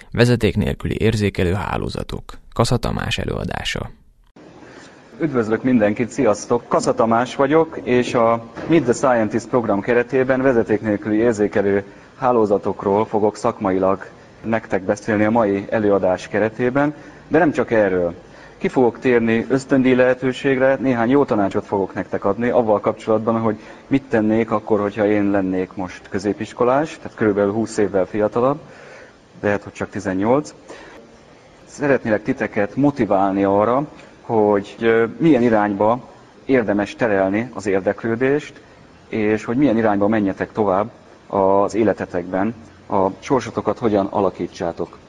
Vezeték nélküli érzékelő hálózatok. Kassa Tamás előadása. Üdvözlök mindenkit, sziasztok! Kassa Tamás vagyok, és a Meet the Scientist program keretében vezeték nélküli érzékelő hálózatokról fogok szakmailag nektek beszélni a mai előadás keretében, de nem csak erről. Ki fogok térni ösztöndíj lehetőségre, néhány jó tanácsot fogok nektek adni, avval kapcsolatban, hogy mit tennék akkor, hogyha én lennék most középiskolás, tehát körülbelül 20 évvel fiatalabb, lehet, hogy csak 18. Szeretnélek titeket motiválni arra, hogy milyen irányba érdemes terelni az érdeklődést, és hogy milyen irányba menjetek tovább az életetekben, a sorsotokat hogyan alakítsátok.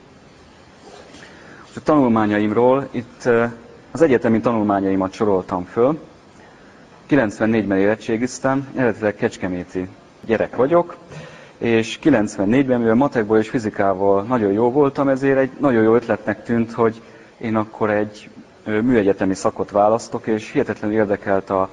A tanulmányaimról itt az egyetemi tanulmányaimat soroltam föl. 94-ben érettségiztem, eredetileg kecskeméti gyerek vagyok, és 94-ben, mivel matekból és fizikával nagyon jó voltam, ezért egy nagyon jó ötletnek tűnt, hogy én akkor egy műegyetemi szakot választok, és hihetetlenül érdekelt a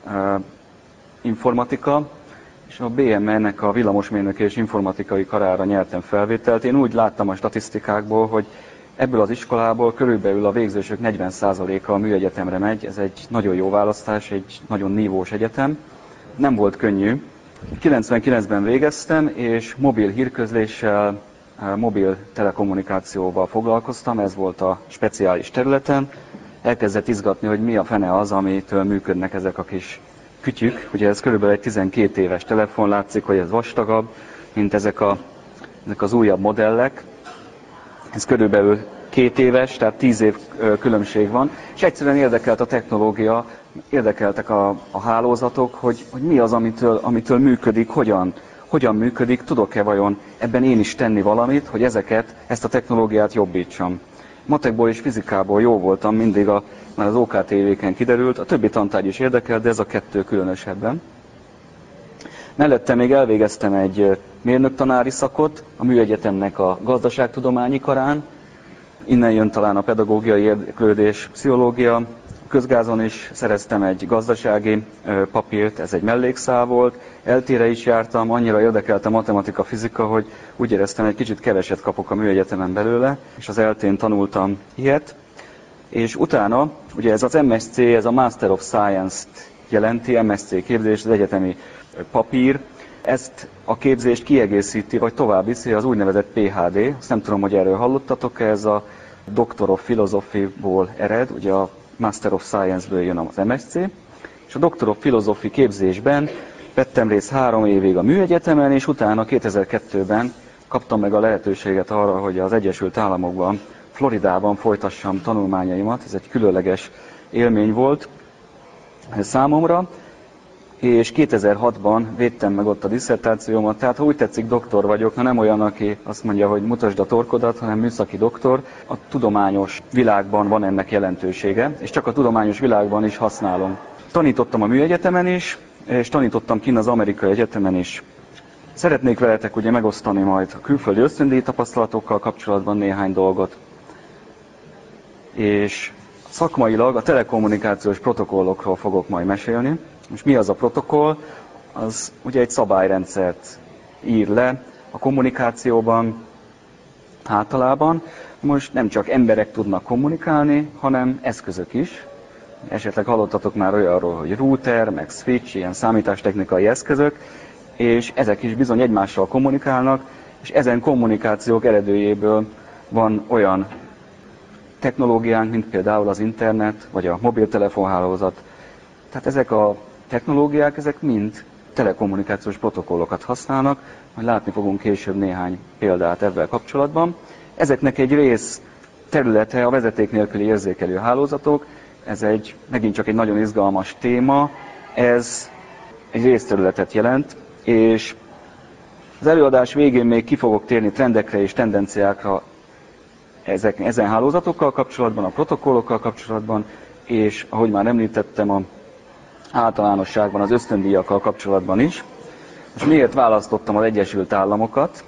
informatika, és a BME-nek a villamosmérnöki és informatikai karára nyertem felvételt. Én úgy láttam a statisztikákból, hogy ebből az iskolából körülbelül a végzősök 40%-a a műegyetemre megy, ez egy nagyon jó választás, egy nagyon nívós egyetem. Nem volt könnyű. 99-ben végeztem, és mobil hírközléssel, mobil telekommunikációval foglalkoztam, ez volt a speciális területen. Elkezdett izgatni, hogy mi a fene az, amitől működnek ezek a kis kütyük. Ugye ez körülbelül egy 12 éves telefon, látszik, hogy ez vastagabb, mint ezek az újabb modellek. Ez körülbelül 2 éves, tehát 10 év különbség van, és egyszerűen érdekelt a technológia, érdekeltek a hálózatok, hogy mi az, amitől működik, hogyan működik, tudok-e vajon ebben én is tenni valamit, hogy ezt a technológiát jobbítsam. Matekból és fizikából jó voltam, mindig már az OKTV-ken kiderült, a többi tantárgy is érdekelt, de ez a 2 különösebben. Mellette még elvégeztem egy mérnöktanári szakot a műegyetemnek a gazdaságtudományi karán. Innen jön talán a pedagógiai érdeklődés, pszichológia. Közgázon is szereztem egy gazdasági papírt, ez egy mellékszál volt. Eltére is jártam, annyira érdekelt a matematika, fizika, hogy úgy éreztem, egy kicsit keveset kapok a műegyetemen belőle, és az eltén tanultam ilyet. És utána, ugye ez az MSc, ez a Master of Science-t jelenti, MSc képzés, az egyetemi papír, ezt a képzést kiegészíti, vagy tovább viszi az úgynevezett PhD, azt nem tudom, hogy erről hallottatok, ez a Doctor of Philosophy-ból ered, ugye a Master of Science-ből jön az MSc, és a Doctor of Philosophy képzésben vettem részt 3 évig a műegyetemen, és utána 2002-ben kaptam meg a lehetőséget arra, hogy az Egyesült Államokban, Floridában folytassam tanulmányaimat, ez egy különleges élmény volt számomra, és 2006-ban védtem meg ott a disszertációmat, tehát ha úgy tetszik, doktor vagyok, nem olyan, aki azt mondja, hogy mutasd a torkodat, hanem műszaki doktor. A tudományos világban van ennek jelentősége, és csak a tudományos világban is használom. Tanítottam a műegyetemen is, és tanítottam kint az amerikai egyetemen is. Szeretnék veletek ugye megosztani majd a külföldi ösztöndíj tapasztalatokkal kapcsolatban néhány dolgot. És szakmailag a telekommunikációs protokollokról fogok majd mesélni. Most mi az a protokoll? Az ugye egy szabályrendszert ír le a kommunikációban általában. Most nem csak emberek tudnak kommunikálni, hanem eszközök is. Esetleg hallottatok már olyanról, hogy router, meg switch, ilyen számítástechnikai eszközök, és ezek is bizony egymással kommunikálnak, és ezen kommunikációk eredőjéből van olyan technológiánk, mint például az internet, vagy a mobiltelefonhálózat. Tehát ezek a technológiák, ezek mind telekommunikációs protokollokat használnak, majd látni fogunk később néhány példát ebben kapcsolatban. Ezeknek egy rész területe a vezeték nélküli érzékelő hálózatok, ez megint csak egy nagyon izgalmas téma, ez egy részterületet jelent, és az előadás végén még ki fogok térni trendekre és tendenciákra ezen hálózatokkal kapcsolatban, a protokollokkal kapcsolatban, és ahogy már említettem, a általánosságban az ösztöndíjakkal kapcsolatban is. Most miért választottam az Egyesült Államokat?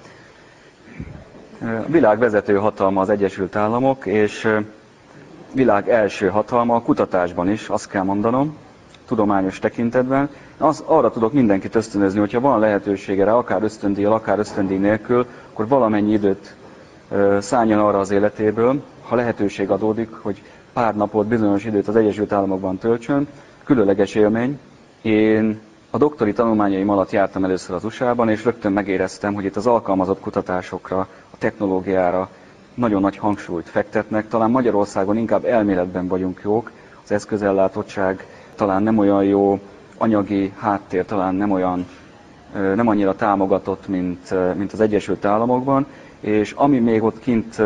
A világ vezető hatalma az Egyesült Államok, és világ első hatalma a kutatásban is, azt kell mondanom, tudományos tekintetben. Arra tudok mindenkit ösztönözni, hogyha van lehetősége rá, akár ösztöndíjjal, akár ösztöndíj nélkül, akkor valamennyi időt szálljon arra az életéből, ha lehetőség adódik, hogy pár napot, bizonyos időt az Egyesült Államokban töltsön. Különleges élmény. Én a doktori tanulmányaim alatt jártam először az USA-ban, és rögtön megéreztem, hogy itt az alkalmazott kutatásokra, a technológiára nagyon nagy hangsúlyt fektetnek. Talán Magyarországon inkább elméletben vagyunk jók, az eszközellátottság talán nem olyan jó, anyagi háttér talán nem annyira támogatott, mint az Egyesült Államokban, és ami még ott kint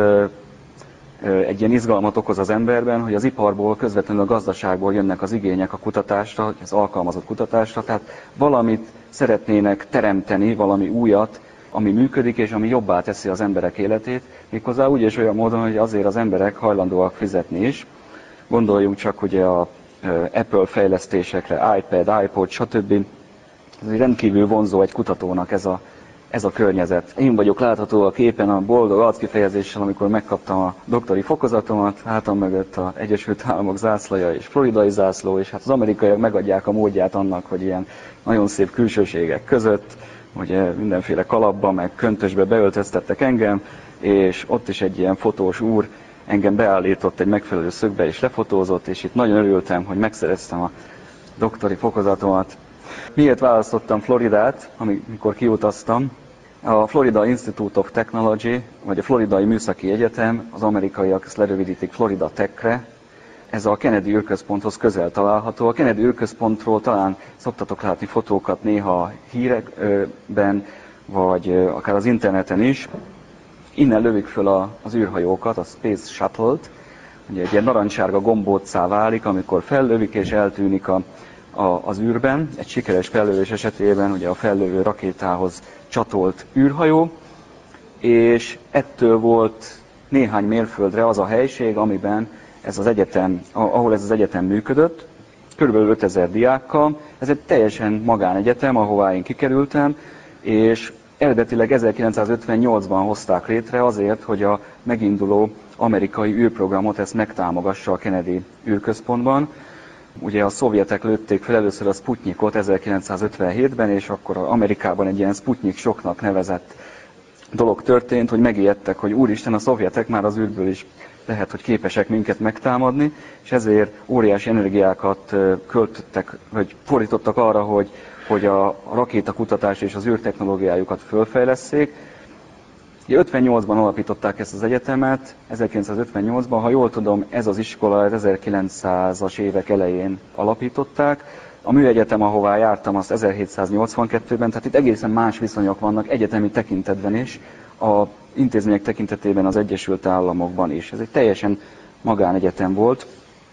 egy ilyen izgalmat okoz az emberben, hogy az iparból, közvetlenül a gazdaságból jönnek az igények a kutatásra, az alkalmazott kutatásra, tehát valamit szeretnének teremteni, valami újat, ami működik és ami jobbá teszi az emberek életét, méghozzá úgy és olyan módon, hogy azért az emberek hajlandóak fizetni is. Gondoljunk csak ugye a Apple fejlesztésekre, iPad, iPod, stb. Ez rendkívül vonzó egy kutatónak ez a környezet. Én vagyok látható a képen a boldog arckifejezéssel, amikor megkaptam a doktori fokozatomat, hátam mögött az Egyesült Államok zászlaja és floridai zászló, és hát az amerikaiak megadják a módját annak, hogy ilyen nagyon szép külsőségek között, ugye mindenféle kalapba, meg köntösbe beöltöztettek engem, és ott is egy ilyen fotós úr engem beállított egy megfelelő szögbe és lefotózott, és itt nagyon örültem, hogy megszereztem a doktori fokozatomat. Miért választottam Floridát, amikor kiutaztam? A Florida Institute of Technology, vagy a Floridai Műszaki Egyetem, az amerikaiak ezt lerövidítik Florida Techre. Ez a Kennedy űrközponthoz közel található. A Kennedy űrközpontról talán szoktatok látni fotókat néha hírekben, vagy akár az interneten is. Innen lövik föl az űrhajókat, a Space Shuttle-t. Ugye egy ilyen narancssárga gombóccá válik, amikor fellövik és eltűnik az űrben. Egy sikeres fellövés esetében ugye a fellövő rakétához csatolt űrhajó, és ettől volt néhány mérföldre az a helység, amiben ahol ez az egyetem működött, kb. 5000 diákkal. Ez egy teljesen magánegyetem, ahová én kikerültem, és eredetileg 1958-ban hozták létre azért, hogy a meginduló amerikai űrprogramot ezt megtámogassa a Kennedy űrközpontban. Ugye a szovjetek lőtték fel először a Sputnikot 1957-ben, és akkor Amerikában egy ilyen Sputnik soknak nevezett dolog történt, hogy megijedtek, hogy úristen, a szovjetek már az űrből is lehet, hogy képesek minket megtámadni, és ezért óriási energiákat költöttek, vagy fordítottak arra, hogy a rakétakutatás és az űrtechnológiájukat fölfejlesszék. 58-ban alapították ezt az egyetemet, 1958-ban, ha jól tudom, ez az iskola 1900-as évek elején alapították. A műegyetem, ahová jártam, azt 1782-ben, tehát itt egészen más viszonyok vannak egyetemi tekintetben is, a intézmények tekintetében az Egyesült Államokban is. Ez egy teljesen magánegyetem volt,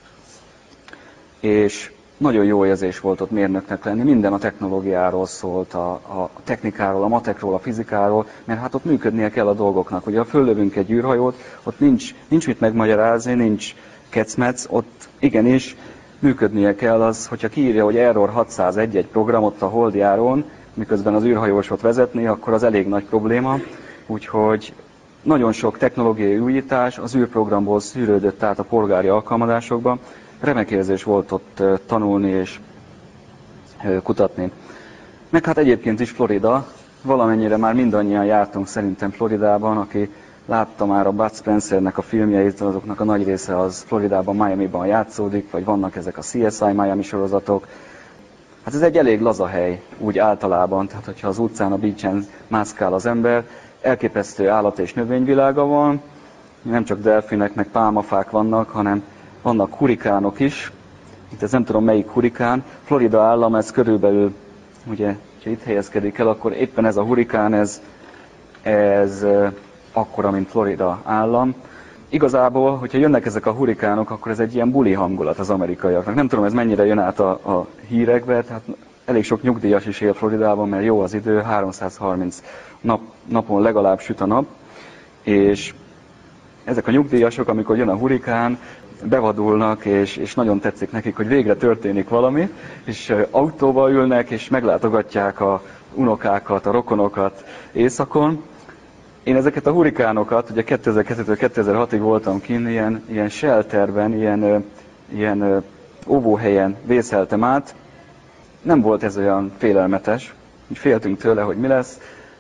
és nagyon jó érzés volt ott mérnöknek lenni, minden a technológiáról szólt, a technikáról, a matekról, a fizikáról, mert hát ott működnie kell a dolgoknak. Ugye ha föllövünk egy űrhajót, ott nincs mit megmagyarázni, nincs kecmec, ott igenis működnie kell az, hogyha kiírja, hogy Error 601 egy programot a holdjáron, miközben az űrhajós ott vezetné, akkor az elég nagy probléma. Úgyhogy nagyon sok technológiai újítás az űrprogramból szűrődött át a polgári alkalmazásokba. Remek érzés volt ott tanulni és kutatni. Meg hát egyébként is Florida, valamennyire már mindannyian jártunk szerintem Floridában, aki látta már a Bud Spencernek a filmjeit, azoknak a nagy része az Floridában, Miamiban játszódik, vagy vannak ezek a CSI Miami sorozatok. Hát ez egy elég laza hely, úgy általában, tehát hogyha az utcán, a beachen mászkál az ember, elképesztő állat- és növényvilága van, nem csak delfinek, meg pálmafák vannak, hanem vannak hurikánok is. Itt ez nem tudom melyik hurikán. Florida állam, ez körülbelül, ugye, ha itt helyezkedik el, akkor éppen ez a hurikán, ez akkora, mint Florida állam. Igazából, hogyha jönnek ezek a hurikánok, akkor ez egy ilyen buli hangulat az amerikaiaknak. Nem tudom, ez mennyire jön át a hírekbe, tehát elég sok nyugdíjas is él Floridában, mert jó az idő, 330 napon legalább süt a nap, és ezek a nyugdíjasok, amikor jön a hurikán, bevadulnak, és nagyon tetszik nekik, hogy végre történik valami, és autóval ülnek, és meglátogatják a unokákat, a rokonokat éjszakon. Én ezeket a hurikánokat, ugye 2002-től 2006-ig voltam kint, ilyen shelterben, ilyen óvóhelyen vészeltem át. Nem volt ez olyan félelmetes, úgy féltünk tőle, hogy mi lesz.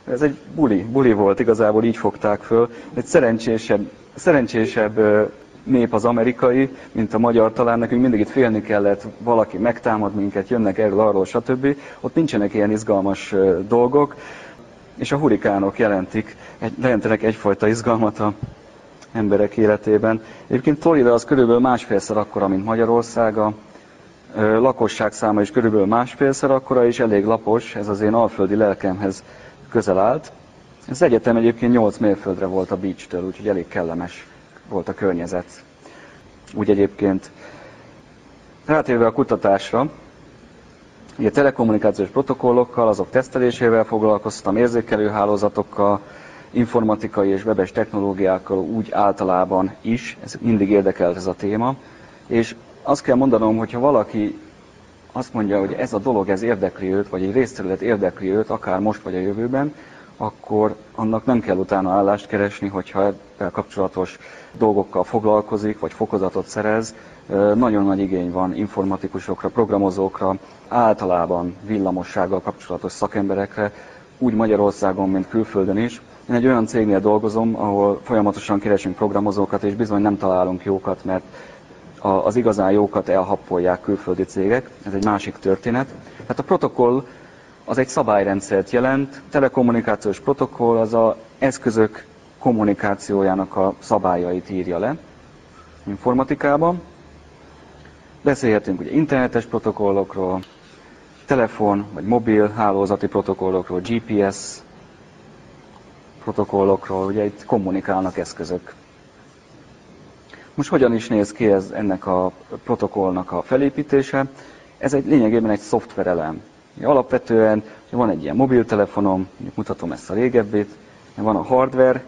Ez egy buli volt, igazából így fogták föl. Egy szerencsésebb nép az amerikai, mint a magyar, talán nekünk mindig itt félni kellett, valaki megtámad minket, jönnek erről, arról, stb. Ott nincsenek ilyen izgalmas dolgok, és a hurikánok jelentenek egyfajta izgalmat az emberek életében. Egyébként Florida az körülbelül másfélszer akkora, mint Magyarország, a lakosság száma is körülbelül másfélszer akkora, és elég lapos, ez az én alföldi lelkemhez közel állt. Az egyetem egyébként 8 mérföldre volt a beachtől, úgyhogy elég kellemes volt a környezet. Úgy egyébként rátérve a kutatásra, ugye telekommunikációs protokollokkal, azok tesztelésével foglalkoztam, érzékelőhálózatokkal, informatikai és webes technológiákkal úgy általában is, ez mindig érdekelt ez a téma, és azt kell mondanom, hogyha valaki azt mondja, hogy ez a dolog, ez érdekli őt, vagy egy részterület érdekli őt, akár most vagy a jövőben, akkor annak nem kell utána állást keresni, hogyha ezzel kapcsolatos dolgokkal foglalkozik, vagy fokozatot szerez. Nagyon nagy igény van informatikusokra, programozókra, általában villamossággal kapcsolatos szakemberekre, úgy Magyarországon, mint külföldön is. Én egy olyan cégnél dolgozom, ahol folyamatosan keresünk programozókat, és bizony nem találunk jókat, mert az igazán jókat elhappolják külföldi cégek. Ez egy másik történet. Tehát a protokoll az egy szabályrendszert jelent, telekommunikációs protokoll az az eszközök kommunikációjának a szabályait írja le informatikában. Beszélhetünk ugye internetes protokollokról, telefon vagy mobil hálózati protokollokról, GPS protokollokról, ugye itt kommunikálnak eszközök. Most hogyan is néz ki ennek a protokollnak a felépítése? Ez lényegében egy szoftverelem. Alapvetően van egy ilyen mobiltelefonom, mutatom ezt a régebbit, van a hardware,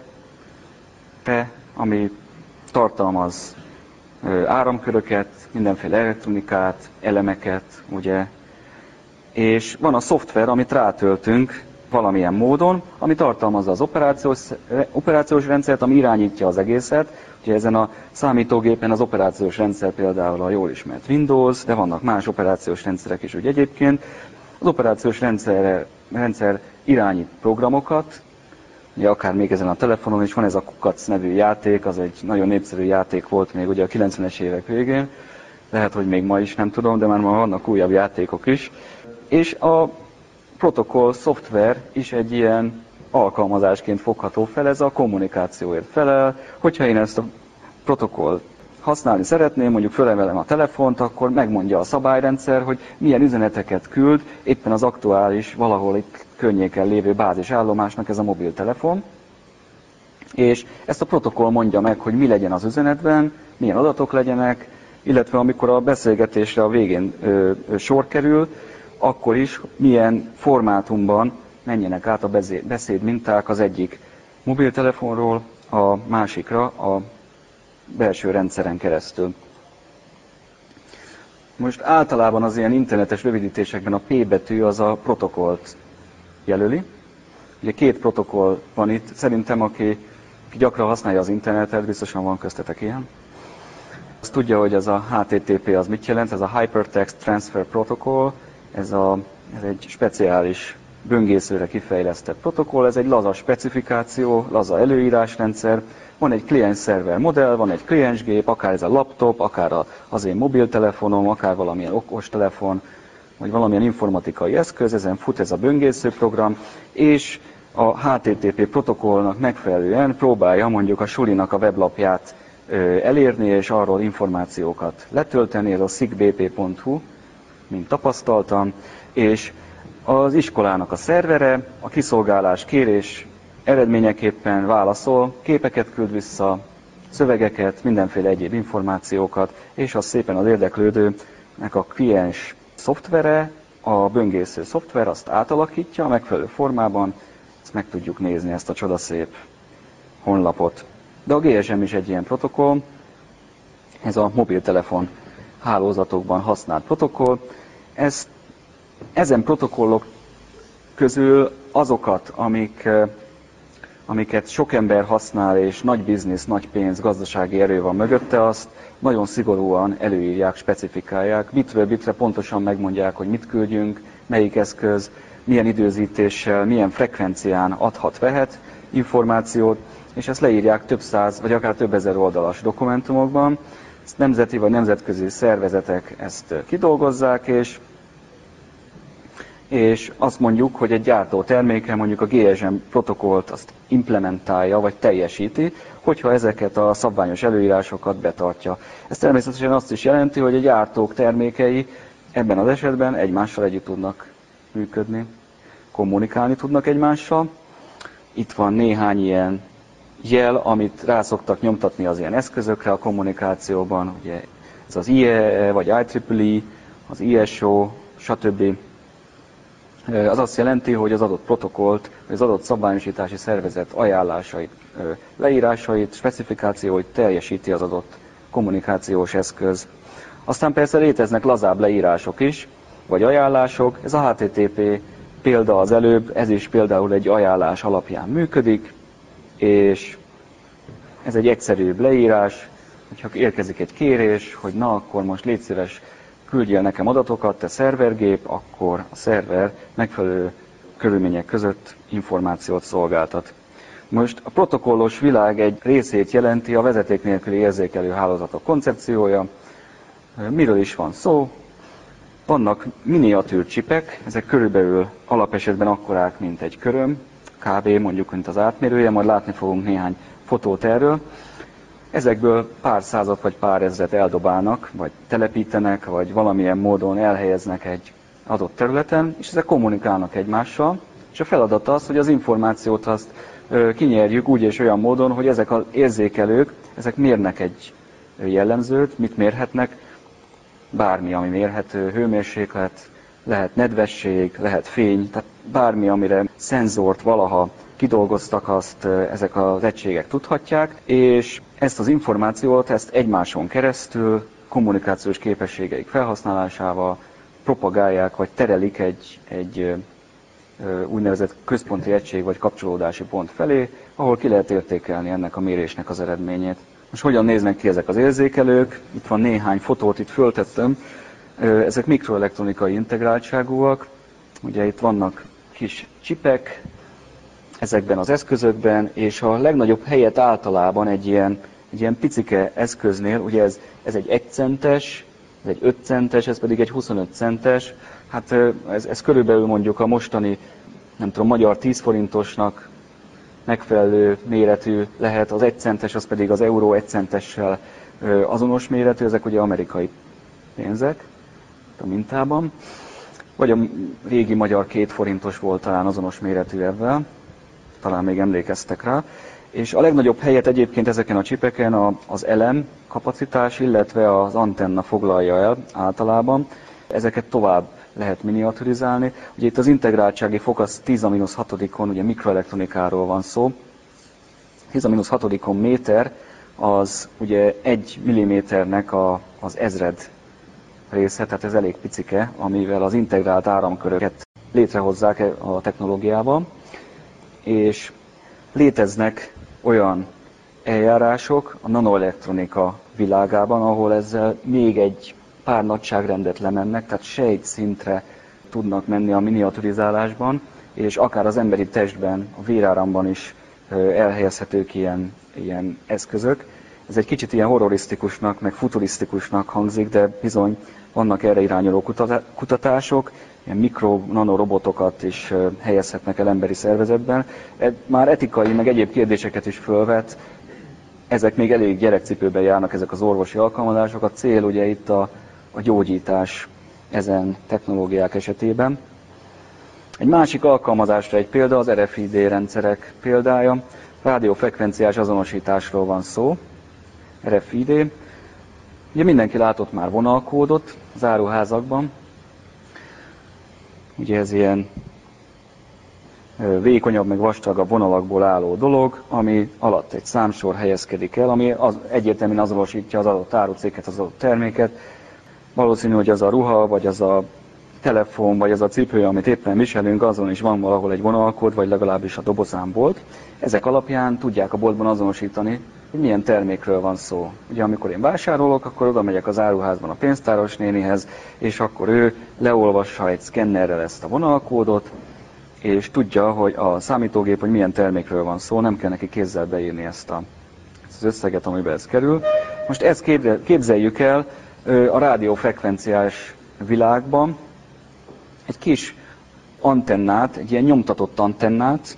ami tartalmaz áramköröket, mindenféle elektronikát, elemeket, ugye, és van a szoftver, amit rátöltünk valamilyen módon, ami tartalmazza az operációs rendszert, ami irányítja az egészet. Ugye ezen a számítógépen az operációs rendszer például a jól ismert Windows, de vannak más operációs rendszerek is úgy egyébként. Az operációs rendszer irányít programokat, ugye akár még ezen a telefonon is van ez a Kukac nevű játék, az egy nagyon népszerű játék volt még ugye a 90-es évek végén, lehet, hogy még ma is, nem tudom, de már ma vannak újabb játékok is. És a protokoll szoftver is egy ilyen alkalmazásként fogható fel, ez a kommunikációért felel. Hogyha én ezt a protokollt használni szeretném, mondjuk fölemelem a telefont, akkor megmondja a szabályrendszer, hogy milyen üzeneteket küld éppen az aktuális, valahol itt környéken lévő bázisállomásnak ez a mobiltelefon. És ezt a protokoll mondja meg, hogy mi legyen az üzenetben, milyen adatok legyenek, illetve amikor a beszélgetésre a végén sor kerül, akkor is milyen formátumban menjenek át a beszédminták az egyik mobiltelefonról a másikra a belső rendszeren keresztül. Most általában az ilyen internetes rövidítésekben a P betű az a protokollt jelöli. Ugye 2 protokoll van itt, szerintem aki gyakran használja az internetet, biztosan van köztetek ilyen. Azt tudja, hogy ez a HTTP az mit jelent, ez a Hypertext Transfer Protocol, ez egy speciális böngészőre kifejlesztett protokoll, ez egy laza specifikáció, laza előírásrendszer, van egy kliens-szerver modell, van egy kliensgép, akár ez a laptop, akár az én mobiltelefonom, akár valamilyen okostelefon, vagy valamilyen informatikai eszköz, ezen fut ez a böngészőprogram, és a HTTP protokollnak megfelelően próbálja mondjuk a sulinak a weblapját elérni, és arról információkat letölteni, ez a sigbp.hu, mint tapasztaltam, és az iskolának a szervere, a kiszolgálás kérés eredményeképpen válaszol, képeket küld vissza, szövegeket, mindenféle egyéb információkat, és az szépen az érdeklődőnek a kliens szoftvere, a böngésző szoftver azt átalakítja a megfelelő formában, ezt meg tudjuk nézni, ezt a csodaszép honlapot. De a GSM is egy ilyen protokoll, ez a mobiltelefon hálózatokban használt protokoll. Ezen protokollok közül azokat, amiket sok ember használ, és nagy biznisz, nagy pénz, gazdasági erő van mögötte, azt nagyon szigorúan előírják, specifikálják. Bitről bitre pontosan megmondják, hogy mit küldjünk, melyik eszköz, milyen időzítéssel, milyen frekvencián adhat-vehet információt, és ezt leírják több száz, vagy akár több ezer oldalas dokumentumokban. Ezt nemzeti vagy nemzetközi szervezetek ezt kidolgozzák, és azt mondjuk, hogy egy gyártó terméke mondjuk a GSM protokollt azt implementálja, vagy teljesíti, hogyha ezeket a szabványos előírásokat betartja. Ez természetesen azt is jelenti, hogy a gyártók termékei ebben az esetben egymással együtt tudnak működni, kommunikálni tudnak egymással. Itt van néhány ilyen jel, amit rá szoktak nyomtatni az ilyen eszközökre a kommunikációban, ugye ez az IEE, vagy IEEE, az ISO, stb. Az azt jelenti, hogy az adott protokollt, vagy az adott szabványosítási szervezet ajánlásait, leírásait, specifikációit teljesíti az adott kommunikációs eszköz. Aztán persze léteznek lazább leírások is, vagy ajánlások. Ez a HTTP példa az előbb, ez is például egy ajánlás alapján működik, és ez egy egyszerűbb leírás, hogyha érkezik egy kérés, hogy na akkor most légy szíves, küldjél nekem adatokat, te szervergép, akkor a szerver megfelelő körülmények között információt szolgáltat. Most a protokollos világ egy részét jelenti a vezeték nélküli érzékelő hálózatok koncepciója. Miről is van szó? Vannak miniatűr csipek, ezek körülbelül alapesetben akkorák, mint egy köröm, kb. Mondjuk, mint az átmérője, majd látni fogunk néhány fotót erről. Ezekből pár százat vagy pár ezret eldobálnak, vagy telepítenek, vagy valamilyen módon elhelyeznek egy adott területen, és ezek kommunikálnak egymással, és a feladat az, hogy az információt azt kinyerjük úgy és olyan módon, hogy ezek az érzékelők, ezek mérnek egy jellemzőt, mit mérhetnek, bármi, ami mérhető, hőmérséklet, lehet nedvesség, lehet fény, tehát bármi, amire szenzort valaha kidolgoztak, azt ezek az egységek tudhatják, és ezt az információt, ezt egymáson keresztül, kommunikációs képességeik felhasználásával propagálják, vagy terelik egy úgynevezett központi egység, vagy kapcsolódási pont felé, ahol ki lehet értékelni ennek a mérésnek az eredményét. Most hogyan néznek ki ezek az érzékelők? Itt van néhány fotót, itt föltettem. Ezek mikroelektronikai integráltságúak. Ugye itt vannak kis csipek ezekben az eszközökben, és a legnagyobb helyet általában egy ilyen picike eszköznél, ugye ez egy 1 centes, ez egy 5 centes, ez pedig egy 25 centes. Hát ez körülbelül mondjuk a mostani, nem tudom, magyar 10 forintosnak megfelelő méretű lehet, az 1 centes, az pedig az euró 1 centessel azonos méretű, ezek ugye amerikai pénzek a mintában, vagy a régi magyar 2 forintos volt talán azonos méretű ebben, talán még emlékeztek rá. És a legnagyobb helyet egyébként ezeken a csipeken az elem kapacitás, illetve az antenna foglalja el általában. Ezeket tovább lehet miniaturizálni. Ugye itt az integráltsági fok az 10-6-on, ugye mikroelektronikáról van szó. 10-6 méter az ugye 1 milliméternek az ezred része, tehát ez elég picike, amivel az integrált áramköröket létrehozzák a technológiában. És léteznek olyan eljárások a nanoelektronika világában, ahol ezzel még egy pár nagyságrendet lemennek, tehát sejtszintre tudnak menni a miniaturizálásban, és akár az emberi testben, a véráramban is elhelyezhetők ilyen eszközök. Ez egy kicsit ilyen horrorisztikusnak, meg futurisztikusnak hangzik, de bizony vannak erre irányuló kutatások, ilyen mikro-nanorobotokat is helyezhetnek el emberi szervezetben. Már etikai, meg egyéb kérdéseket is fölvet. Ezek még elég gyerekcipőben járnak, ezek az orvosi alkalmazások. A cél ugye itt a gyógyítás ezen technológiák esetében. Egy másik alkalmazásra egy példa az RFID rendszerek példája. Rádiófrekvenciás azonosításról van szó. RFID. Ugye mindenki látott már vonalkódot az áruházakban. Ugye ez ilyen vékonyabb, meg vastagabb vonalakból álló dolog, ami alatt egy számsor helyezkedik el, ami egyértelműen azonosítja az adott árucikket, az adott terméket. Valószínű, hogy az a ruha, vagy az a telefon, vagy az a cipő, amit éppen viselünk, azon is van valahol egy vonalkód, vagy legalábbis a dobozán volt. Ezek alapján tudják a boltban azonosítani, hogy milyen termékről van szó. Ugye amikor én vásárolok, akkor oda megyek az áruházban a pénztáros nénihez, és akkor ő leolvassa egy szkennerrel ezt a vonalkódot, és tudja, hogy a számítógép, hogy milyen termékről van szó, nem kell neki kézzel beírni ezt az összeget, amiben ez kerül. Most ezt képzeljük el a rádiófrekvenciás világban, egy kis antennát, egy ilyen nyomtatott antennát,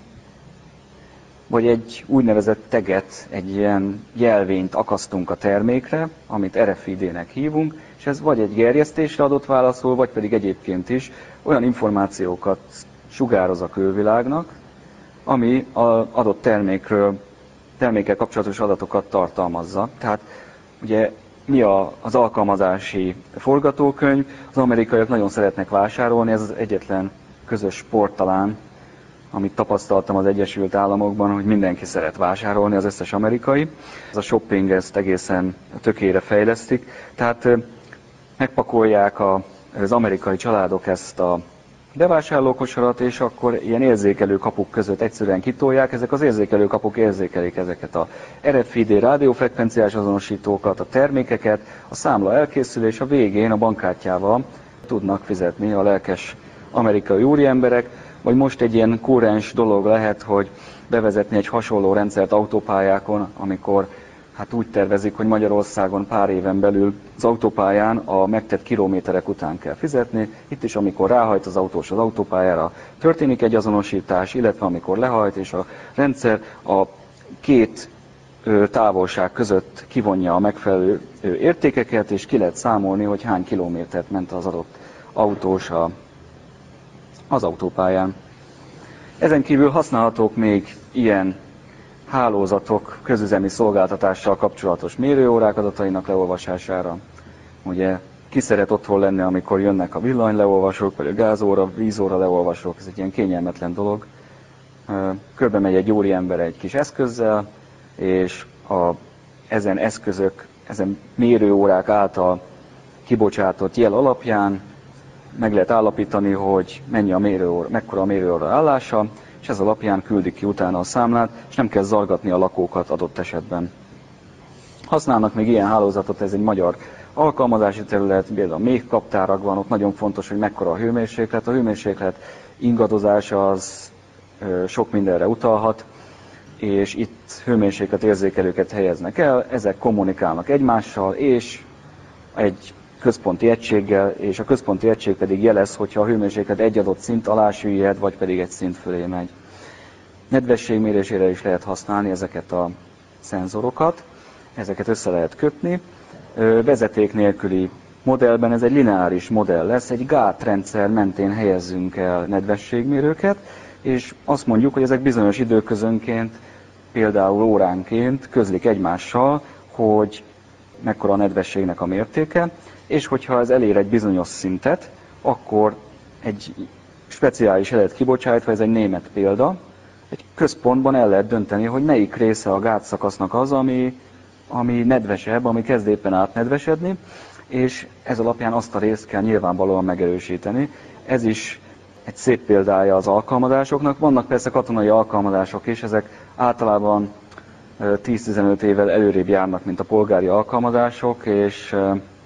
vagy egy úgynevezett teget, egy ilyen jelvényt akasztunk a termékre, amit RFID-nek hívunk, és ez vagy egy gerjesztésre adott válaszol, vagy pedig egyébként is olyan információkat sugároz a külvilágnak, ami az adott termékkel kapcsolatos adatokat tartalmazza. Tehát ugye mi az alkalmazási forgatókönyv? Az amerikaiak nagyon szeretnek vásárolni, ez az egyetlen közös sport talán, amit tapasztaltam az Egyesült Államokban, hogy mindenki szeret vásárolni, az összes amerikai. Ez a shopping, ezt egészen tökére fejlesztik. Tehát megpakolják az amerikai családok ezt a bevásárlókosarat, és akkor ilyen érzékelő kapuk között egyszerűen kitolják. Ezek az érzékelő kapuk érzékelik ezeket a RFID rádiófrekvenciás azonosítókat, a termékeket, a számla elkészül, és a végén a bankkártyával tudnak fizetni a lelkes amerikai úriemberek, vagy most egy ilyen kúrens dolog lehet, hogy bevezetni egy hasonló rendszert autópályákon, amikor hát úgy tervezik, hogy Magyarországon pár éven belül az autópályán a megtett kilométerek után kell fizetni. Itt is, amikor ráhajt az autós az autópályára, történik egy azonosítás, illetve amikor lehajt, és a rendszer a két távolság között kivonja a megfelelő értékeket, és ki lehet számolni, hogy hány kilométert ment az adott autós az autópályán. Ezen kívül használhatók még ilyen hálózatok közüzemi szolgáltatással kapcsolatos mérőórák adatainak leolvasására. Ugye ki szeret otthon lenni, amikor jönnek a villanyleolvasók, vagy a gázóra, vízóra leolvasók, ez egy ilyen kényelmetlen dolog. Körbe megy egy úriember egy kis eszközzel, és ezen eszközök, ezen mérőórák által kibocsátott jel alapján meg lehet állapítani, hogy mekkora a mérőóra állása, és ez alapján küldik ki utána a számlát, és nem kell zargatni a lakókat adott esetben. Használnak még ilyen hálózatot, ez egy magyar alkalmazási terület, például méhkaptárakban, ott nagyon fontos, hogy mekkora a hőmérséklet. A hőmérséklet ingadozása az sok mindenre utalhat, és itt hőmérséklet érzékelőket helyeznek el, ezek kommunikálnak egymással, és egy központi egységgel, és a központi egység pedig jelez, hogyha a hőmérséklet egy adott szint alá süllyed, vagy pedig egy szint fölé megy. Nedvesség mérésére is lehet használni ezeket a szenzorokat, ezeket össze lehet kötni. Vezeték nélküli modellben ez egy lineáris modell lesz, egy gátrendszer mentén helyezzünk el nedvességmérőket, és azt mondjuk, hogy ezek bizonyos időközönként, például óránként közlik egymással, hogy mekkora a nedvességnek a mértéke, és hogyha ez elér egy bizonyos szintet, akkor egy speciális jelet kibocsátva, ez egy német példa, egy központban el lehet dönteni, hogy melyik része a gátszakasznak az, ami nedvesebb, ami kezd éppen átnedvesedni, és ez alapján azt a részt kell nyilvánvalóan megerősíteni. Ez is egy szép példája az alkalmazásoknak. Vannak persze katonai alkalmazások is, ezek általában 10-15 évvel előrébb járnak, mint a polgári alkalmazások, és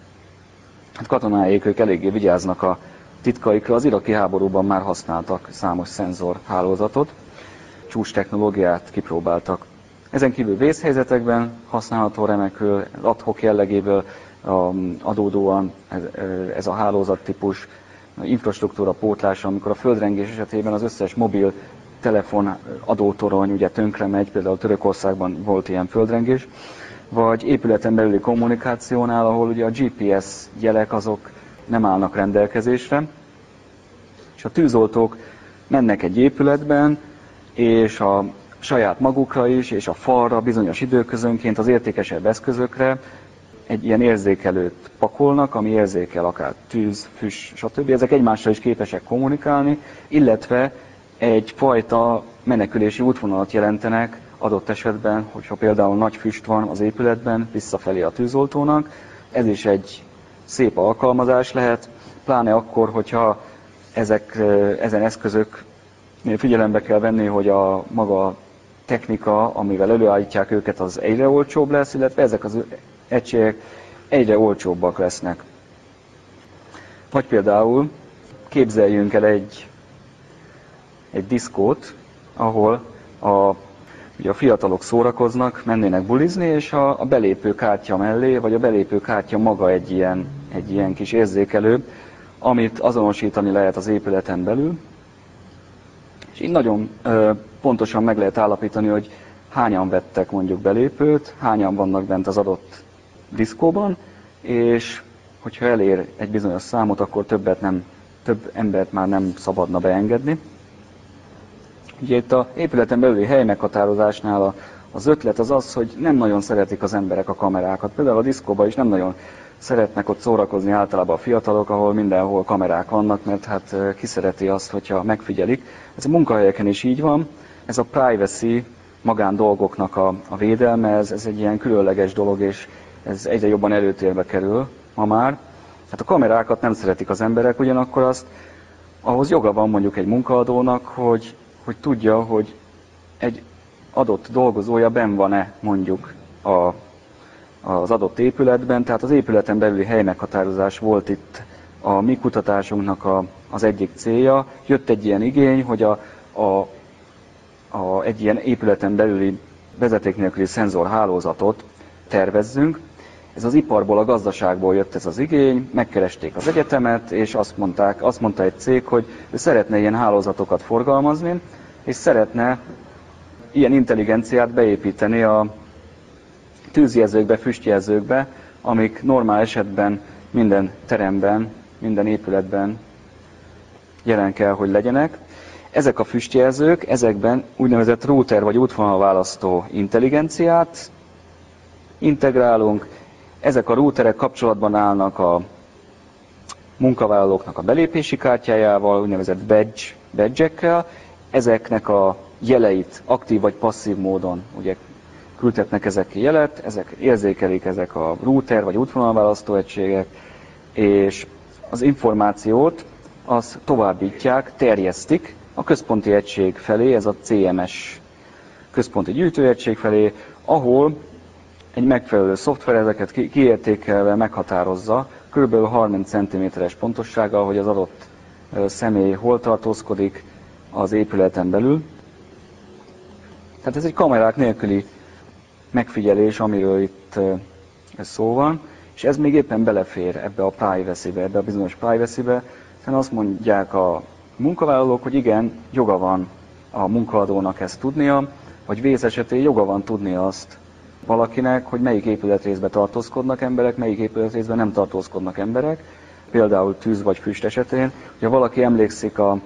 hát katonáik ők eléggé vigyáznak a titkaikra. Az iraki háborúban már használtak számos szenzorhálózatot, csúcs technológiát kipróbáltak. Ezen kívül vészhelyzetekben használható remekül, ad-hoc jellegéből adódóan ez a hálózattípus, infrastruktúra pótlása, amikor a földrengés esetében az összes mobil telefon adótorony ugye tönkre megy, például Törökországban volt ilyen földrengés, vagy épületen belüli kommunikációnál, ahol ugye a GPS jelek azok nem állnak rendelkezésre, és a tűzoltók mennek egy épületben, és a saját magukra is, és a falra bizonyos időközönként az értékesebb eszközökre egy ilyen érzékelőt pakolnak, ami érzékel akár tűz, füst, stb. Ezek egymással is képesek kommunikálni, illetve egyfajta menekülési útvonalat jelentenek adott esetben, hogyha például nagy füst van az épületben, visszafelé a tűzoltónak. Ez is egy szép alkalmazás lehet, pláne akkor, hogyha ezen eszközök figyelembe kell venni, hogy a maga technika, amivel előállítják őket, az egyre olcsóbb lesz, illetve ezek az egységek egyre olcsóbbak lesznek. Vagy például képzeljünk el egy egy diszkót, ahol ugye a fiatalok szórakoznak, mennének bulizni, és a belépő kártya mellé, vagy a belépő kártya maga egy ilyen kis érzékelő, amit azonosítani lehet az épületen belül. És így nagyon pontosan meg lehet állapítani, hogy hányan vettek mondjuk belépőt, hányan vannak bent az adott diszkóban, és hogyha elér egy bizonyos számot, akkor több embert már nem szabadna beengedni. Ugye itt az épületen belüli helymeghatározásnál az ötlet az, hogy nem nagyon szeretik az emberek a kamerákat. Például a diszkóban is nem nagyon szeretnek ott szórakozni általában a fiatalok, ahol mindenhol kamerák vannak, mert hát ki szereti azt, hogyha megfigyelik. Ez a munkahelyeken is így van. Ez a privacy, magán dolgoknak a védelme, ez egy ilyen különleges dolog, és ez egyre jobban előtérbe kerül ma már. Hát a kamerákat nem szeretik az emberek, ugyanakkor ahhoz joga van mondjuk egy munkaadónak, hogy tudja, hogy egy adott dolgozója benn van-e mondjuk az adott épületben, tehát az épületen belüli helymeghatározás volt itt a mi kutatásunknak az egyik célja. Jött egy ilyen igény, hogy egy ilyen épületen belüli vezeték nélküli szenzorhálózatot tervezzünk. Ez az iparból, a gazdaságból jött ez az igény, megkeresték az egyetemet, és azt mondta egy cég, hogy ő szeretne ilyen hálózatokat forgalmazni, és szeretne ilyen intelligenciát beépíteni a tűzjelzőkbe, füstjelzőkbe, amik normál esetben minden teremben, minden épületben jelen kell, hogy legyenek. Ezek a füstjelzők, ezekben úgynevezett router vagy útvonalválasztó intelligenciát integrálunk. Ezek a routerek kapcsolatban állnak a munkavállalóknak a belépési kártyájával, úgynevezett badge-ekkel. Ezeknek a jeleit aktív vagy passzív módon ugye küldhetnek ezek jelet, ezek érzékelik ezek a router vagy útvonalválasztó egységek, és az információt azt továbbítják, terjesztik a központi egység felé, ez a CMS központi gyűjtőegység felé, ahol egy megfelelő szoftver ezeket kiértékelve meghatározza kb. 30 cm-es pontossággal, hogy az adott személy hol tartózkodik az épületen belül. Tehát ez egy kamerák nélküli megfigyelés, amiről itt szó van, és ez még éppen belefér ebbe a privacy-be, ebbe a bizonyos privacy-be, hiszen azt mondják a munkavállalók, hogy igen, joga van a munkaadónak ezt tudnia, vagy vész esetén joga van tudnia azt valakinek, hogy melyik épületrészben tartózkodnak emberek, melyik épületrészben nem tartózkodnak emberek, például tűz vagy füst esetén. Ha valaki emlékszik a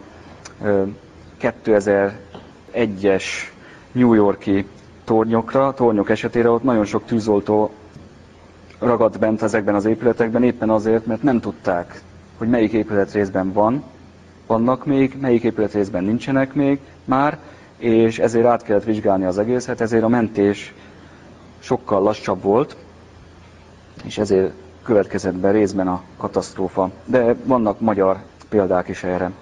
2001-es New York-i tornyok esetére, ott nagyon sok tűzoltó ragadt bent ezekben az épületekben, éppen azért, mert nem tudták, hogy melyik épületrészben vannak még, melyik épületrészben nincsenek még már, és ezért át kellett vizsgálni az egészet, ezért a mentés sokkal lassabb volt, és ezért következett be részben a katasztrófa. De vannak magyar példák is erre.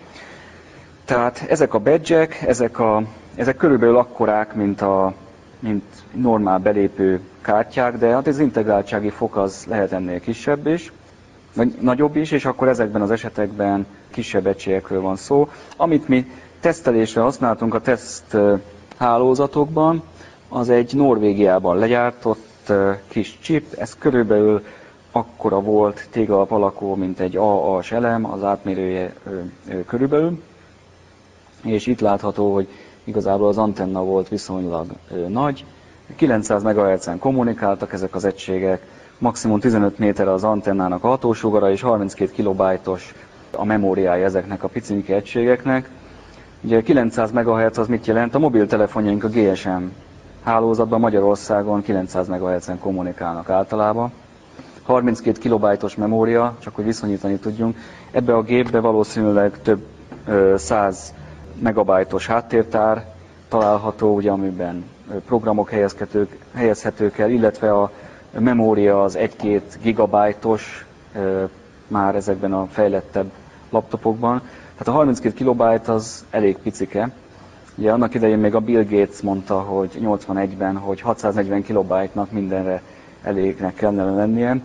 Tehát ezek a badge-ek, ezek körülbelül akkorák, mint normál belépő kártyák, de hát az integráltsági fok az lehet ennél kisebb is, vagy nagyobb is, és akkor ezekben az esetekben kisebb egységekről van szó. Amit mi tesztelésre használtunk a teszt hálózatokban, az egy Norvégiában legyártott kis chip, ez körülbelül akkora volt téglalap alakú, mint egy AA-s elem, az átmérője körülbelül, és itt látható, hogy igazából az antenna volt viszonylag nagy. 900 MHz-en kommunikáltak ezek az egységek, maximum 15 méterre az antennának a hatósugara, és 32 kilobájtos a memóriája ezeknek a picinke egységeknek. Ugye 900 MHz az mit jelent? A mobiltelefonjaink a GSM hálózatban Magyarországon 900 MHz-en kommunikálnak általában. 32 kilobájtos memória, csak hogy viszonyítani tudjunk. Ebbe a gépbe valószínűleg több 100 megabájtos háttértár található, ugye, amiben programok helyezhetők el, illetve a memória az 1-2 gigabájtos már ezekben a fejlettebb laptopokban. Tehát a 32 kilobájt az elég picike. Ugye annak idején még a Bill Gates mondta, hogy 81-ben, hogy 640 kilobájtnak mindenre elégnek kellene lennie,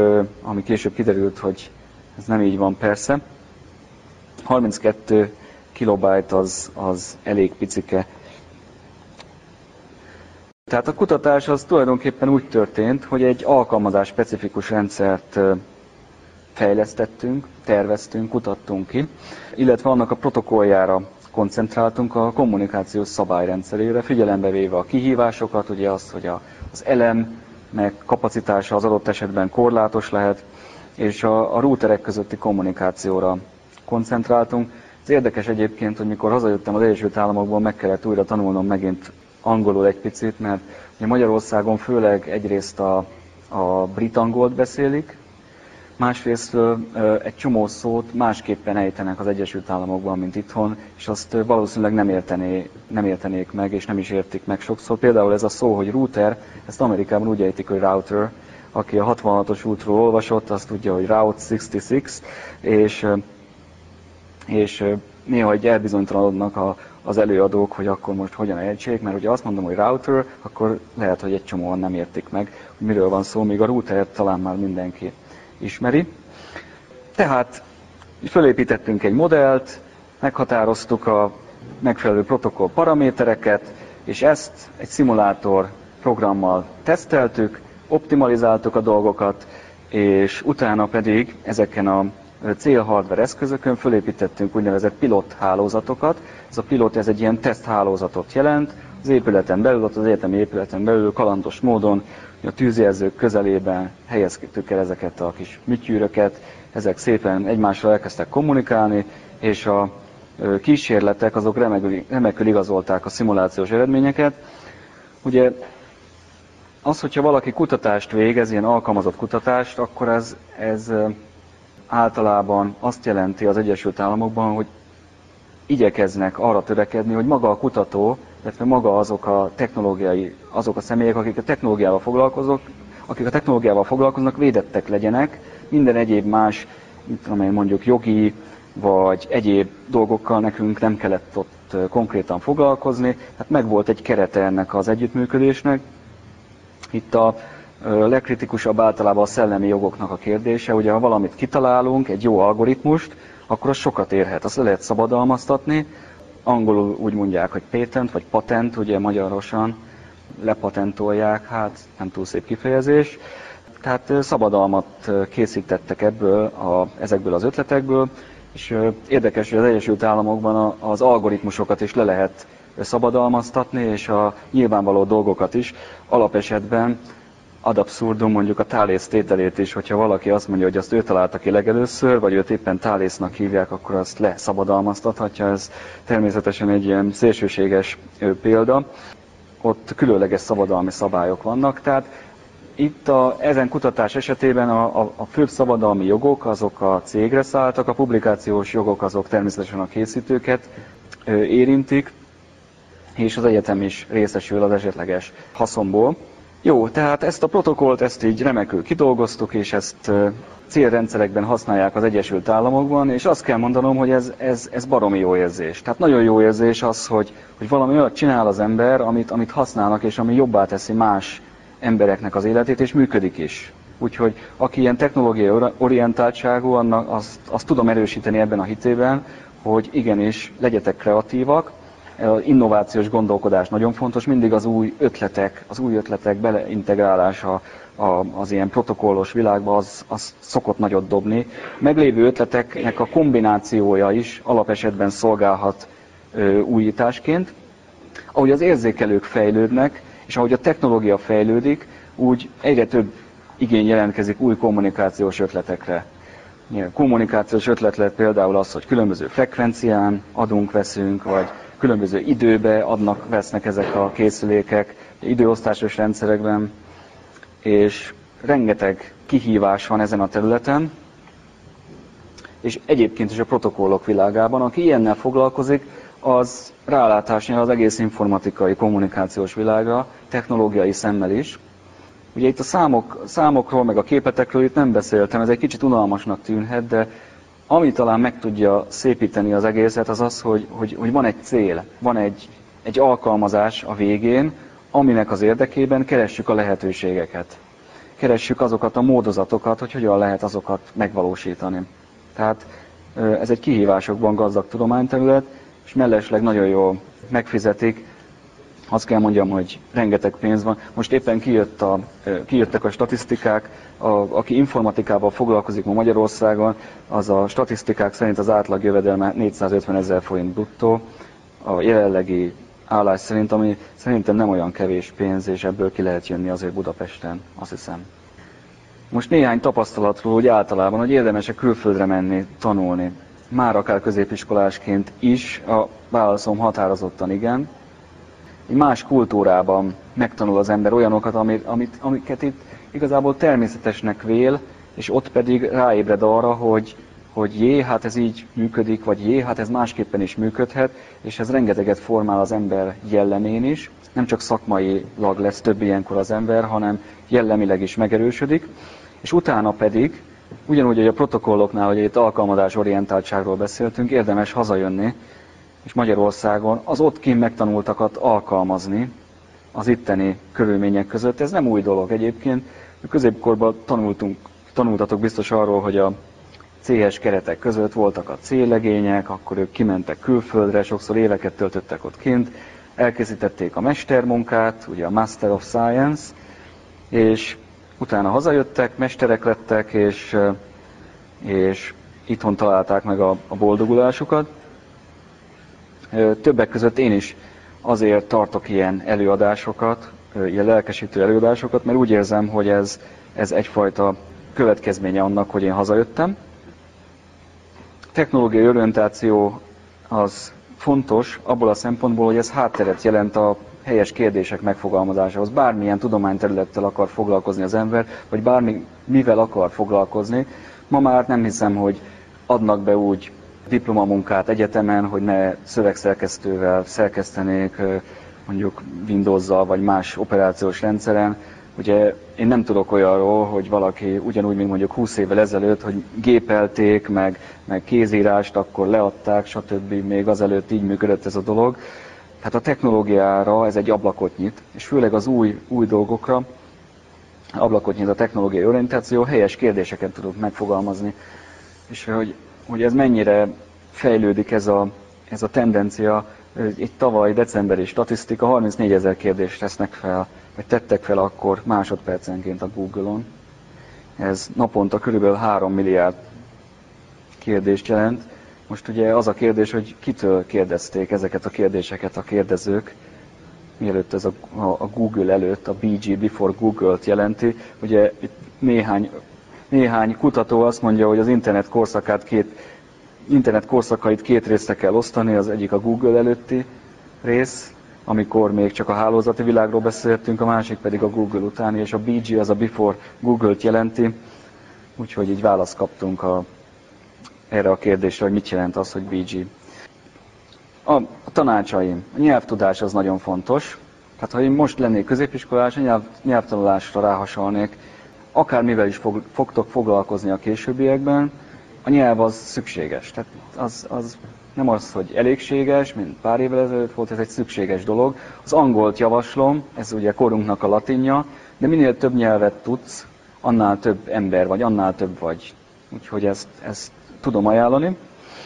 ami később kiderült, hogy ez nem így van persze. 32 kilobyte az elég picike. Tehát a kutatás az tulajdonképpen úgy történt, hogy egy alkalmazás specifikus rendszert fejlesztettünk, terveztünk, kutattunk ki, illetve annak a protokolljára koncentráltunk, a kommunikációs szabályrendszerére, figyelembe véve a kihívásokat, ugye azt, hogy az elem meg kapacitása az adott esetben korlátos lehet, és a routerek közötti kommunikációra koncentráltunk. Ez érdekes egyébként, hogy mikor hazajöttem az Egyesült Államokból, meg kellett újra tanulnom megint angolul egy picit, mert ugye Magyarországon főleg egyrészt a brit angolt beszélik, másrészt egy csomó szót másképpen ejtenek az Egyesült Államokban, mint itthon, és azt valószínűleg nem értenék meg, és nem is értik meg sokszor. Például ez a szó, hogy router, ezt Amerikában úgy ejtik, hogy router. Aki a 66-os útról olvasott, azt tudja, hogy Route 66, és néha elbizonytalanodnak az előadók, hogy akkor most hogyan ejtsék, mert ugye azt mondom, hogy router, akkor lehet, hogy egy csomóan nem értik meg, hogy miről van szó, míg a router talán már mindenki ismeri. Tehát fölépítettünk egy modellt, meghatároztuk a megfelelő protokoll paramétereket, és ezt egy szimulátor programmal teszteltük, optimalizáltuk a dolgokat, és utána pedig ezeken a célhardware eszközökön fölépítettünk úgynevezett pilot hálózatokat. Ez a pilot egy ilyen teszthálózatot jelent, az épületen belül, ott az egyetemi épületen belül kalandos módon a tűzjelzők közelében helyeztük el ezeket a kis műtyűröket, ezek szépen egymással elkezdtek kommunikálni, és a kísérletek azok remekül igazolták a szimulációs eredményeket. Ugye az, hogyha valaki kutatást végez, ilyen alkalmazott kutatást, akkor ez általában azt jelenti az Egyesült Államokban, hogy igyekeznek arra törekedni, hogy maga a kutató, illetve maga azok a személyek, akik a technológiával foglalkoznak, védettek legyenek, minden egyéb más, mondjuk jogi vagy egyéb dolgokkal nekünk nem kellett ott konkrétan foglalkozni, hát megvolt egy kerete ennek az együttműködésnek. Itt a legkritikusabb általában a szellemi jogoknak a kérdése, ugye ha valamit kitalálunk, egy jó algoritmust, akkor az sokat érhet, azt le lehet szabadalmaztatni, angolul úgy mondják, hogy patent vagy patent, ugye magyarosan lepatentolják, hát nem túl szép kifejezés. Tehát szabadalmat készítettek ezekből az ötletekből, és érdekes, hogy az Egyesült Államokban az algoritmusokat is le lehet szabadalmaztatni, és a nyilvánvaló dolgokat is. Alapesetben ad abszurdum mondjuk a Thales tételét is, hogyha valaki azt mondja, hogy azt ő találta ki legelőször, vagy őt éppen Thalesnak hívják, akkor azt leszabadalmaztathatja. Ez természetesen egy ilyen szélsőséges példa. Ott különleges szabadalmi szabályok vannak, tehát itt ezen kutatás esetében a főbb szabadalmi jogok azok a cégre szálltak, a publikációs jogok azok természetesen a készítőket érintik, és az egyetem is részesül az esetleges haszonból. Jó, tehát ezt a protokollt ezt így remekül kidolgoztuk, és ezt célrendszerekben használják az Egyesült Államokban, és azt kell mondanom, hogy ez baromi jó érzés. Tehát nagyon jó érzés az, hogy valami olyat csinál az ember, amit használnak, és ami jobbá teszi más embereknek az életét, és működik is. Úgyhogy aki ilyen technológiai orientáltságú, azt tudom erősíteni ebben a hitében, hogy igenis legyetek kreatívak. Az innovációs gondolkodás nagyon fontos, mindig az új ötletek beleintegrálása az ilyen protokollos világba, az szokott nagyot dobni. Meglévő ötleteknek a kombinációja is alapesetben szolgálhat újításként. Ahogy az érzékelők fejlődnek, és ahogy a technológia fejlődik, úgy egyre több igény jelentkezik új kommunikációs ötletekre. Kommunikációs ötlet lehet például az, hogy különböző frekvencián adunk-veszünk, vagy különböző időbe vesznek ezek a készülékek, időosztásos rendszerekben, és rengeteg kihívás van ezen a területen, és egyébként is a protokollok világában, aki ilyennel foglalkozik, az rálátás nyer az egész informatikai kommunikációs világra, technológiai szemmel is. Ugye itt a számokról, meg a képetekről itt nem beszéltem, ez egy kicsit unalmasnak tűnhet, de ami talán meg tudja szépíteni az egészet, az az, hogy van egy cél, van egy alkalmazás a végén, aminek az érdekében keressük a lehetőségeket. Keressük azokat a módozatokat, hogy hogyan lehet azokat megvalósítani. Tehát ez egy kihívásokban gazdag tudományterület, és mellesleg nagyon jól megfizetik. Azt kell mondjam, hogy rengeteg pénz van. Most éppen kijöttek a statisztikák, aki informatikával foglalkozik ma Magyarországon, az a statisztikák szerint az átlag jövedelme 450 000 forint bruttó, a jelenlegi állás szerint, ami szerintem nem olyan kevés pénz, és ebből ki lehet jönni azért Budapesten, azt hiszem. Most néhány tapasztalatról úgy általában, hogy érdemes-e külföldre menni, tanulni. Már akár középiskolásként is, a válaszom határozottan igen. Egy más kultúrában megtanul az ember olyanokat, amiket itt igazából természetesnek vél, és ott pedig ráébred arra, hogy jé, hát ez így működik, vagy jé, hát ez másképpen is működhet, és ez rengeteget formál az ember jellemén is. Nem csak szakmailag lesz több ilyenkor az ember, hanem jellemileg is megerősödik, és utána pedig, ugyanúgy, hogy a protokolloknál, hogy itt alkalmazásorientáltságról beszéltünk, érdemes hazajönni, és Magyarországon az ott kint megtanultakat alkalmazni az itteni körülmények között. Ez nem új dolog egyébként. Középkorban tanultatok biztos arról, hogy a CS keretek között voltak a C-legények, akkor ők kimentek külföldre, sokszor éveket töltöttek ott kint, elkészítették a mestermunkát, ugye a Master of Science, és utána hazajöttek, mesterek lettek, és itthon találták meg a boldogulásukat. Többek között én is azért tartok ilyen előadásokat, ilyen lelkesítő előadásokat, mert úgy érzem, hogy ez egyfajta következménye annak, hogy én hazajöttem. Technológiai orientáció az fontos abból a szempontból, hogy ez hátteret jelent a helyes kérdések megfogalmazásához. Bármilyen tudományterülettel akar foglalkozni az ember, vagy bármivel akar foglalkozni. Ma már nem hiszem, hogy adnak be úgy diplomamunkát egyetemen, hogy ne szövegszerkesztővel szerkesztenék, mondjuk Windows-zal vagy más operációs rendszeren. Ugye én nem tudok olyanról, hogy valaki ugyanúgy, mint mondjuk 20 évvel ezelőtt, hogy gépelték, meg kézírást, akkor leadták, stb. Még azelőtt így működött ez a dolog. Tehát a technológiára ez egy ablakot nyit, és főleg az új dolgokra ablakot nyit a technológiai orientáció, helyes kérdéseket tudunk megfogalmazni. És hogy ez mennyire fejlődik ez a tendencia, egy tavaly decemberi statisztika, 34 000 kérdést tesznek fel, vagy tettek fel akkor másodpercenként a Google-on. Ez naponta körülbelül 3 milliárd kérdést jelent. Most ugye az a kérdés, hogy kitől kérdezték ezeket a kérdéseket a kérdezők, mielőtt ez a Google előtt, a BG, Before Google-t jelenti. Ugye itt néhány kutató azt mondja, hogy az internet korszakait két részre kell osztani, az egyik a Google előtti rész, amikor még csak a hálózati világról beszéltünk, a másik pedig a Google utáni, és a BG az a Before Google-t jelenti, úgyhogy így választ kaptunk erre a kérdésre, hogy mit jelent az, hogy BG. A tanácsaim. A nyelvtudás az nagyon fontos. Tehát ha én most lennék középiskolás, a nyelvtanulásra ráhasalnék, akármivel is fogtok foglalkozni a későbbiekben, a nyelv az szükséges. Tehát az nem az, hogy elégséges, mint pár évvel ezelőtt volt, ez egy szükséges dolog. Az angolt javaslom, ez ugye korunknak a latinja, de minél több nyelvet tudsz, annál több ember vagy, annál több vagy. Úgyhogy ezt tudom ajánlani.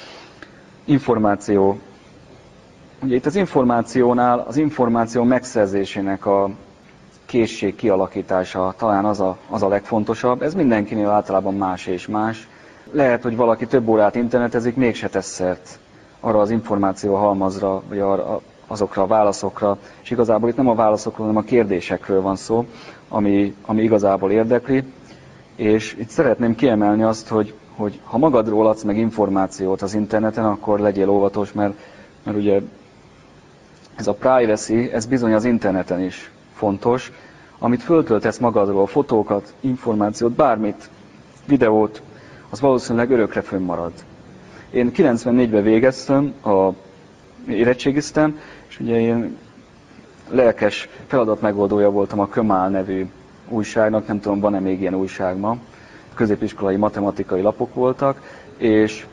Információ. Ugye itt az információnál, az információ megszerzésének a készség kialakítása talán az a legfontosabb. Ez mindenkinél általában más és más. Lehet, hogy valaki több órát internetezik, mégse tesz szert arra az információ halmazra, vagy azokra a válaszokra. És igazából itt nem a válaszokról, hanem a kérdésekről van szó, ami igazából érdekli. És itt szeretném kiemelni azt, hogy ha magadról adsz meg információt az interneten, akkor legyél óvatos, mert ugye ez a privacy, ez bizony az interneten is fontos. Amit föltöltesz magadról, fotókat, információt, bármit, videót, az valószínűleg örökre fönnmarad. Én 94-ben végeztem, érettségiztem, és ugye én lelkes feladatmegoldója voltam a Kömál nevű újságnak, nem tudom, van-e még ilyen újság ma, középiskolai matematikai lapok voltak, és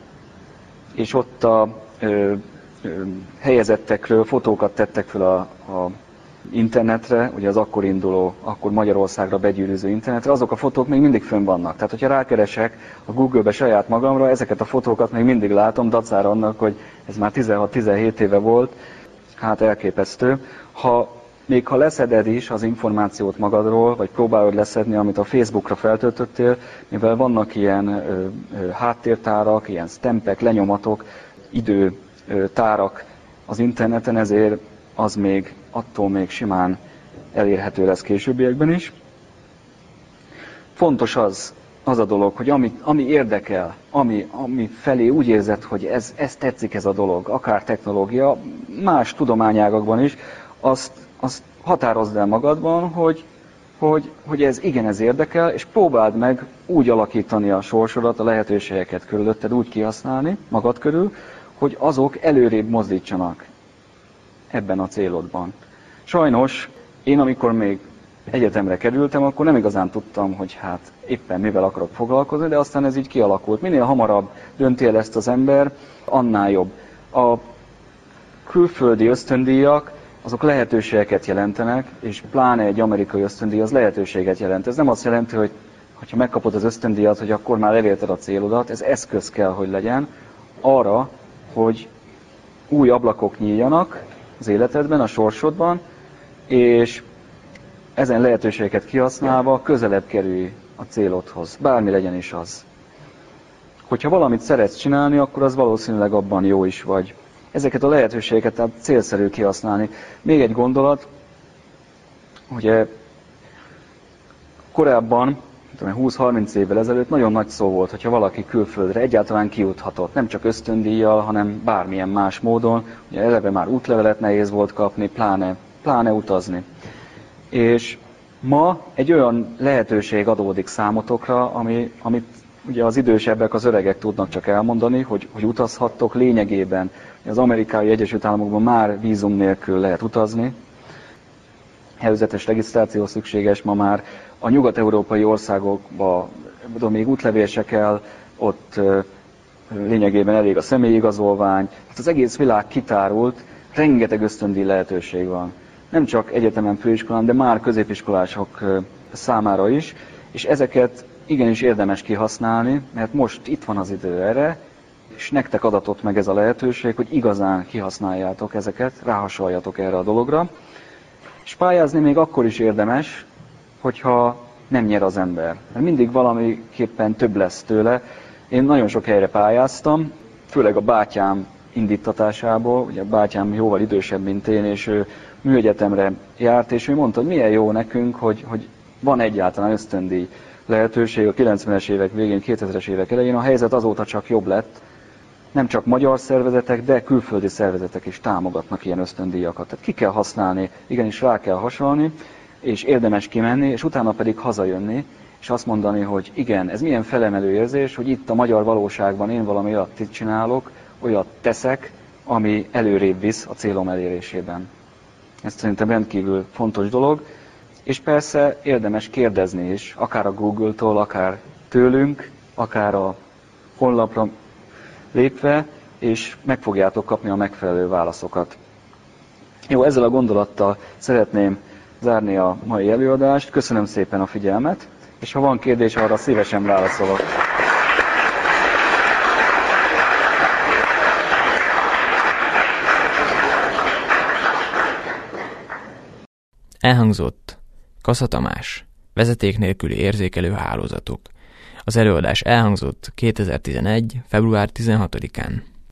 ott a helyezettekről fotókat tettek fel a internetre, ugye az akkor Magyarországra begyűrűző internetre, azok a fotók még mindig fönn vannak. Tehát, hogyha rákeresek a Google-be saját magamra, ezeket a fotókat még mindig látom, dacára annak, hogy ez már 16-17 éve volt, hát elképesztő. Még ha leszeded is az információt magadról, vagy próbálod leszedni, amit a Facebookra feltöltöttél, mivel vannak ilyen háttértárak, ilyen sztempek, lenyomatok, időtárak az interneten, ezért az attól még simán elérhető lesz későbbiekben is. Fontos az a dolog, hogy ami érdekel, ami felé úgy érzed, hogy ez tetszik ez a dolog, akár technológia, más tudományágakban is, azt határozd el magadban, hogy ez érdekel, és próbáld meg úgy alakítani a sorsodat, a lehetőségeket körülötted, úgy kihasználni magad körül, hogy azok előrébb mozdítsanak ebben a célodban. Sajnos én, amikor még egyetemre kerültem, akkor nem igazán tudtam, hogy hát éppen mivel akarok foglalkozni, de aztán ez így kialakult. Minél hamarabb dönti el ezt az ember, annál jobb. A külföldi ösztöndíjak, azok lehetőségeket jelentenek, és pláne egy amerikai ösztöndíj az lehetőséget jelent. Ez nem azt jelenti, hogy ha megkapod az ösztöndíjat, hogy akkor már elérted a célodat, ez eszköz kell, hogy legyen arra, hogy új ablakok nyíljanak az életedben, a sorsodban, és ezen lehetőségeket kihasználva közelebb kerülj a célodhoz, bármi legyen is az. Hogyha valamit szeretsz csinálni, akkor az valószínűleg abban jó is vagy. Ezeket a lehetőségeket tehát célszerű kihasználni. Még egy gondolat, ugye korábban, 20-30 évvel ezelőtt nagyon nagy szó volt, hogyha valaki külföldre egyáltalán kijuthatott, nem csak ösztöndíjjal, hanem bármilyen más módon. Ugye eleve már útlevelet nehéz volt kapni, pláne utazni. És ma egy olyan lehetőség adódik számotokra, amit ugye az idősebbek, az öregek tudnak csak elmondani, hogy utazhattok lényegében. Az Amerikai Egyesült Államokban már vízum nélkül lehet utazni. Előzetes regisztráció szükséges ma már. A nyugat-európai országokban még útlevél se kell, ott lényegében elég a személyigazolvány. Hát az egész világ kitárult, rengeteg ösztöndíj lehetőség van. Nem csak egyetemen, főiskolán, de már középiskolások számára is, és ezeket igenis érdemes kihasználni, mert most itt van az idő erre, és nektek adatott meg ez a lehetőség, hogy igazán kihasználjátok ezeket, ráhasaljatok erre a dologra. És pályázni még akkor is érdemes, hogyha nem nyer az ember. Mert mindig valamiképpen több lesz tőle. Én nagyon sok helyre pályáztam, főleg a bátyám indítatásából, ugye a bátyám jóval idősebb, mint én, és ő műegyetemre járt, és ő mondta, hogy milyen jó nekünk, hogy van egyáltalán ösztöndíj lehetőség a 90-es évek végén, 2000-es évek elején. A helyzet azóta csak jobb lett. Nem csak magyar szervezetek, de külföldi szervezetek is támogatnak ilyen ösztöndíjakat. Tehát ki kell használni, igenis rá kell hasalni, és érdemes kimenni, és utána pedig hazajönni, és azt mondani, hogy igen, ez milyen felemelő érzés, hogy itt a magyar valóságban én valami olyat csinálok, olyat teszek, ami előrébb visz a célom elérésében. Ez szerintem rendkívül fontos dolog, és persze érdemes kérdezni is, akár a Google-tól, akár tőlünk, akár a honlapra lépve, és meg fogjátok kapni a megfelelő válaszokat. Jó, ezzel a gondolattal szeretném zárni a mai előadást. Köszönöm szépen a figyelmet, és ha van kérdés, arra szívesen válaszolok. Elhangzott Kassa Tamás, vezeték nélküli érzékelő hálózatok. Az előadás elhangzott 2011. február 16-án.